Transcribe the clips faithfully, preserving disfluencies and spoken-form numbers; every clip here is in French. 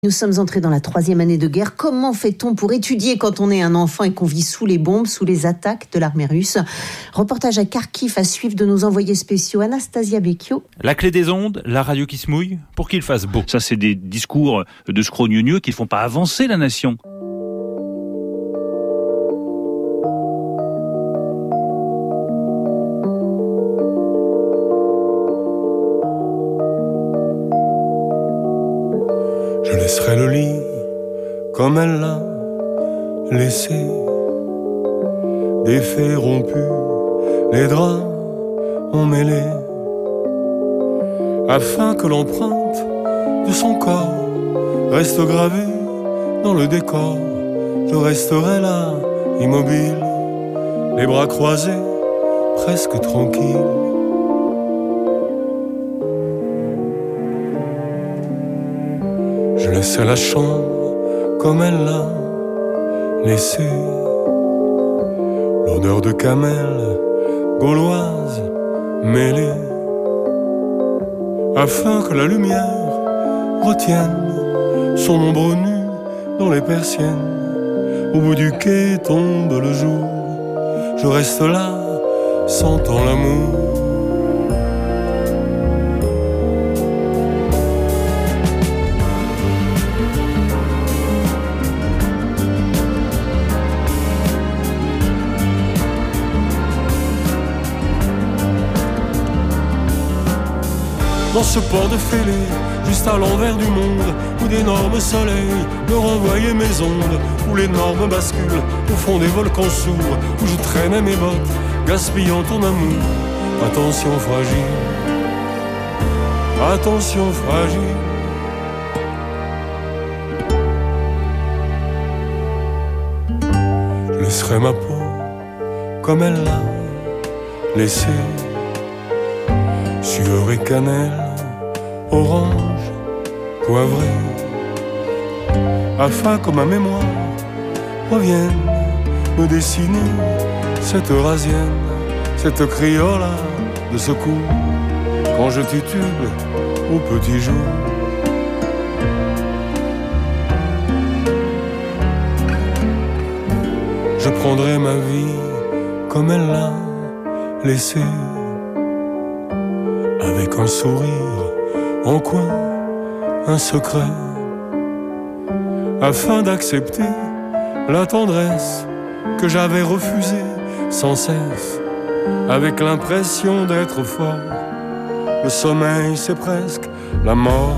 Nous sommes entrés dans la troisième année de guerre. Comment fait-on pour étudier quand on est un enfant et qu'on vit sous les bombes, sous les attaques de l'armée russe ? Reportage à Kharkiv à suivre de nos envoyés spéciaux Anastasia Becchio. La clé des ondes, la radio qui se mouille, pour qu'il fasse beau. Ça, c'est des discours de scrogneux qui ne font pas avancer la nation. Je laisserai le lit comme elle l'a laissé, des fers rompus, les draps emmêlés, afin que l'empreinte de son corps reste gravée dans le décor. Je resterai là, immobile, les bras croisés, presque tranquille. Je laissais la chambre comme elle l'a laissé, l'odeur de camelle gauloise mêlée, afin que la lumière retienne son ombre nue dans les persiennes. Au bout du quai tombe le jour, je reste là, sentant l'amour. Dans ce port de fêlé, juste à l'envers du monde, où d'énormes soleils me renvoyaient mes ondes, où l'énorme bascule au fond des volcans sourds, où je traînais mes bottes, gaspillant ton amour. Attention fragile, attention fragile. Je laisserai ma peau comme elle l'a laissée, sueur et cannelle, orange, poivré, afin que ma mémoire revienne me dessiner cette eurasienne, cette criolla de secours, quand je titube au petit jour. Je prendrai ma vie comme elle l'a laissée, avec un sourire en coin, un secret, afin d'accepter la tendresse que j'avais refusée sans cesse, avec l'impression d'être fort. Le sommeil, c'est presque la mort.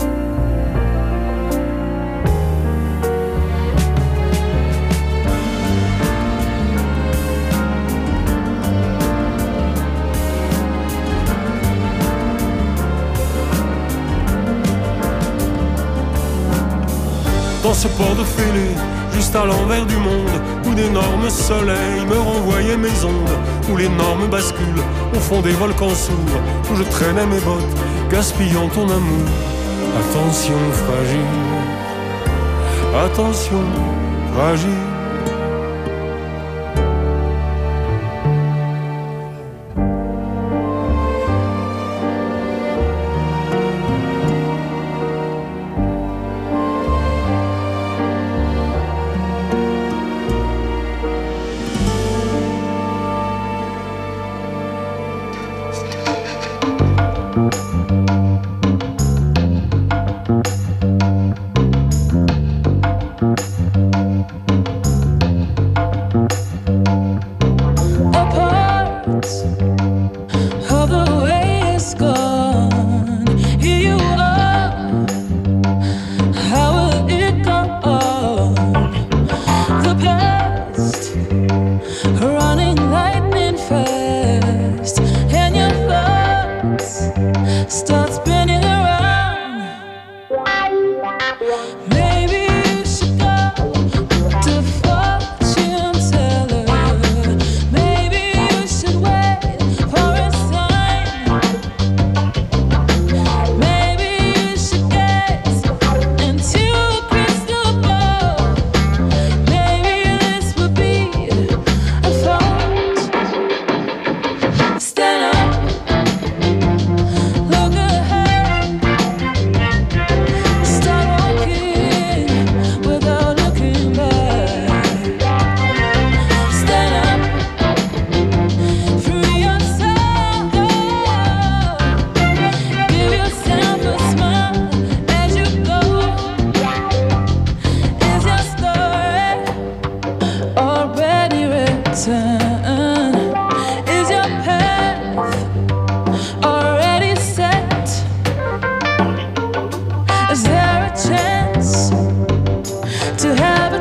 Dans ce port de fêlé, juste à l'envers du monde, où d'énormes soleils me renvoyaient mes ondes, où l'énorme bascule au fond des volcans sourds, où je traînais mes bottes, gaspillant ton amour. Attention fragile, attention fragile.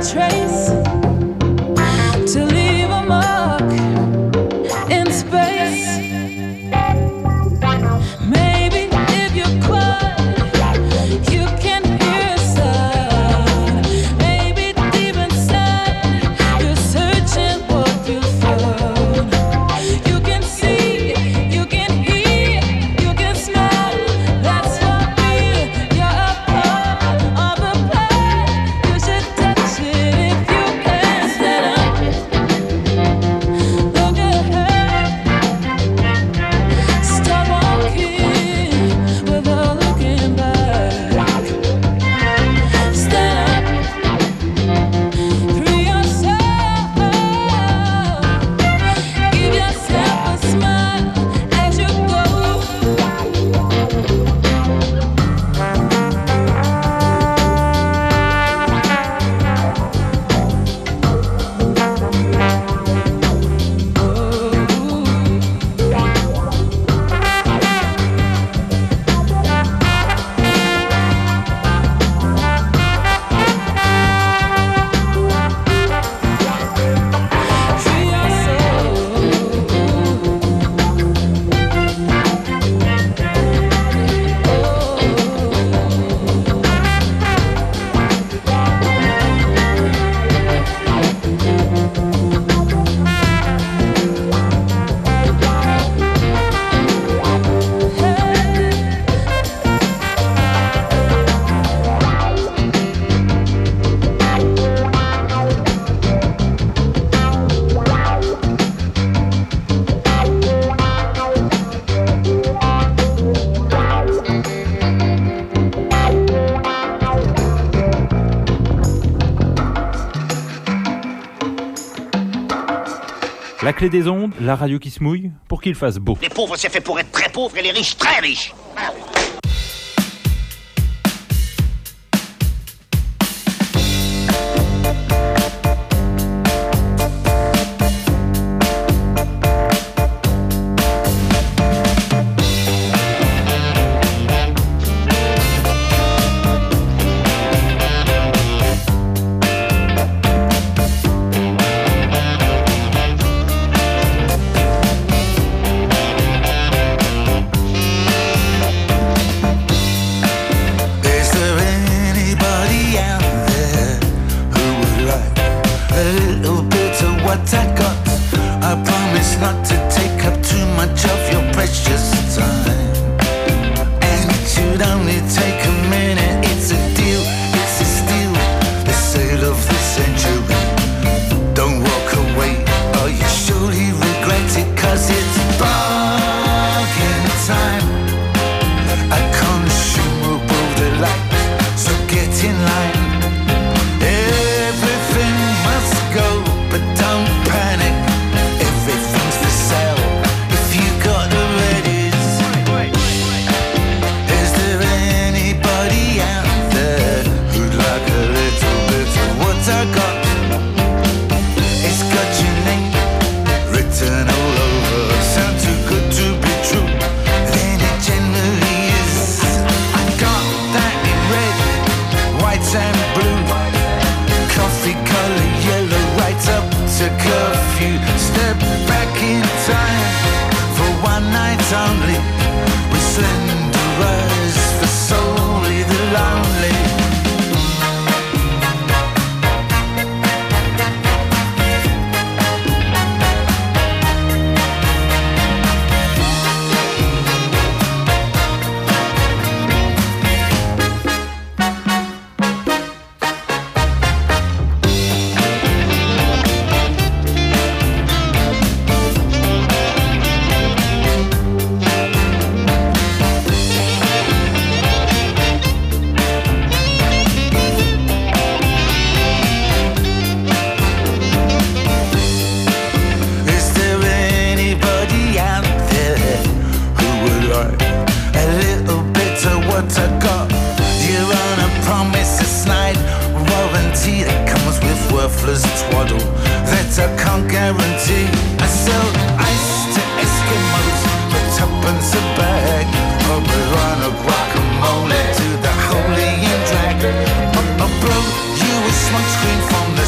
trace to leave a mark in space. Maybe if you're quiet, you can hear a sound. Maybe deep inside, you're searching what you found. You can see, you can hear, you can smell. That's what real. You're a part of the plan. You should touch it if you can. Stand up, look ahead, start walking without looking back. Stand up, free yourself, give yourself a smile as you go. Free La clé des ondes, la radio qui se mouille, pour qu'il fasse beau. Les pauvres, c'est fait pour être très pauvres et les riches, très riches. Is there anybody out there who would like a little bit of what I got? I promise not to take up too much of your precious time. And it should only take a minute. It's a deal, it's a steal, the sale of the century. Don't walk away or you surely regret it, 'cause it's bargain time. A consumable delight, so get in line. Everything must go, but don't panic. Everything's for sale if you got the readies. Is there anybody out there who'd like a little bit of what I got? It's got your name written all over. Sound too good to be true, then it generally is. I got that in red, white and blue, coffee color, yellow, right up to curfew. Step back in time for one night only, with slender eyes for solely the lonely. Is there anybody out there who would like a little bit of what I got? You're on a promise, a snide warranty that comes with worthless twaddle that I can't guarantee. I sell ice to Eskimos for tuppence a bag, or a run of guacamole to the holy and drag. I'll blow you a smoke screen from the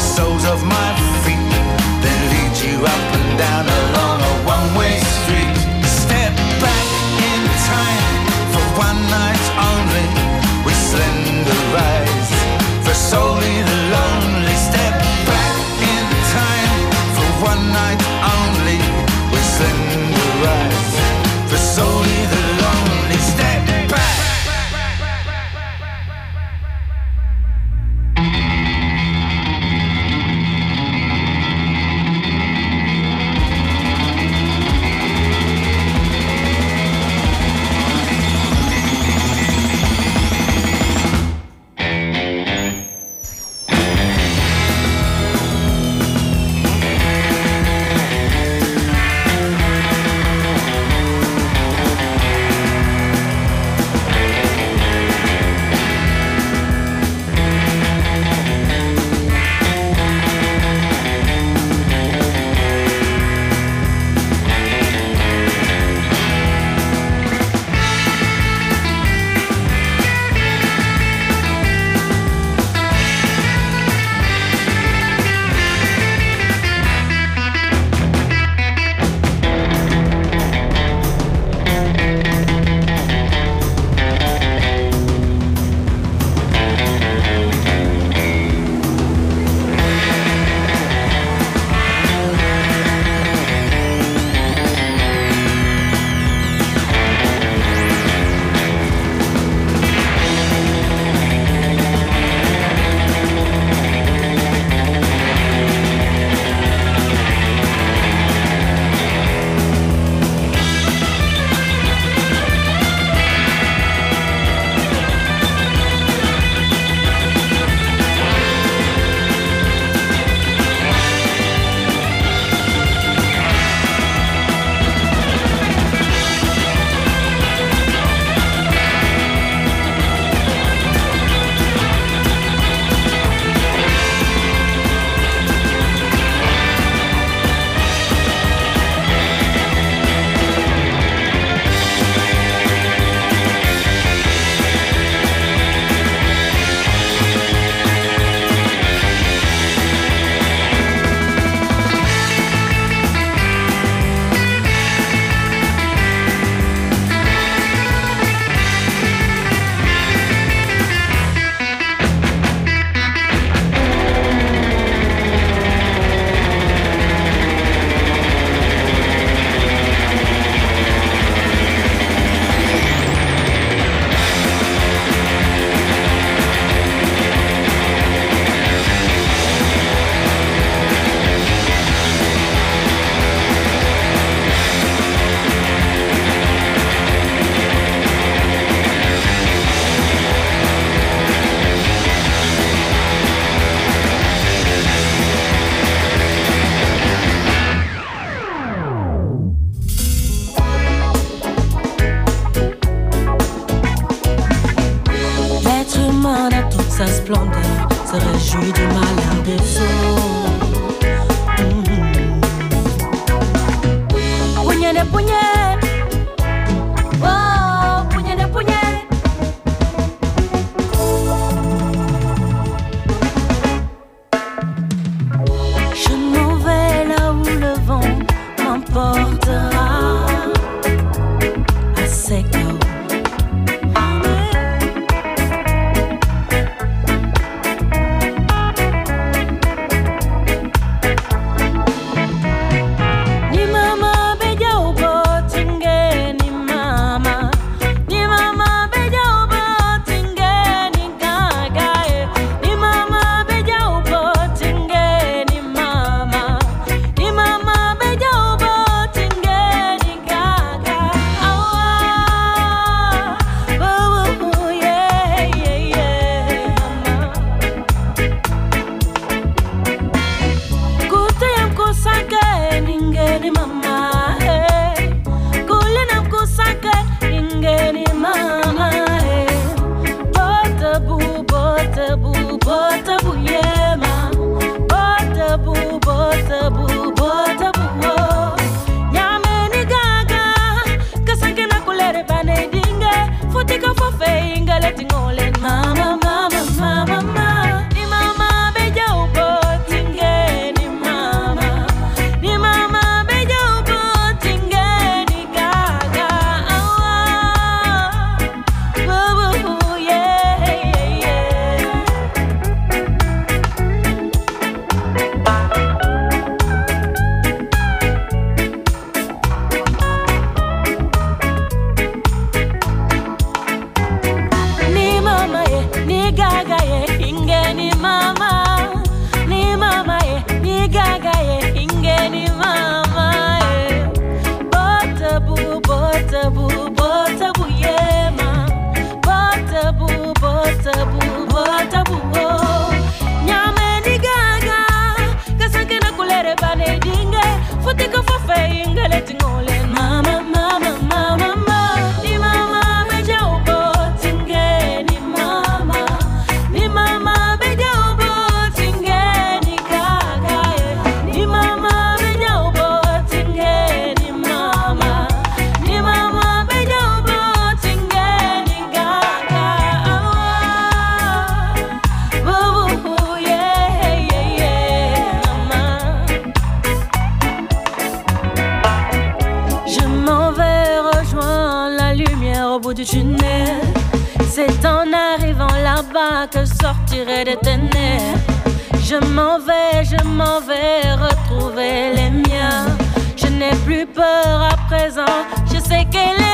se réjouit du malheur des autres. Mm-hmm. Punya de punya, oh, punya de punya. Je m'en vais là où le vent m'emportera. À Seco. C'est en arrivant là-bas que je sortirai des ténèbres. Je m'en vais, je m'en vais retrouver les miens. Je n'ai plus peur à présent, je sais qu'elle est